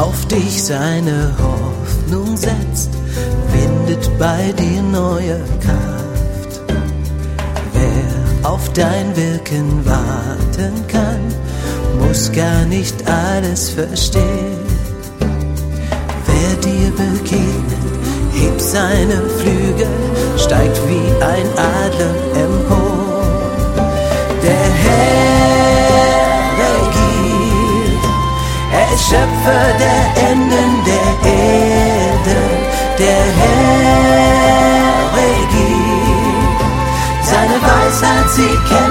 auf dich seine Hoffnung setzt, findet bei dir neue Kraft. Wer auf dein Wirken warten kann, muss gar nicht alles verstehen. Wer dir begegnet, hebt seine Flügel, steigt wie ein Adler empor. Der Herr regiert, er ist Schöpfer der Enden der Erde. Der Herr regiert, seine Weisheit, sie kennt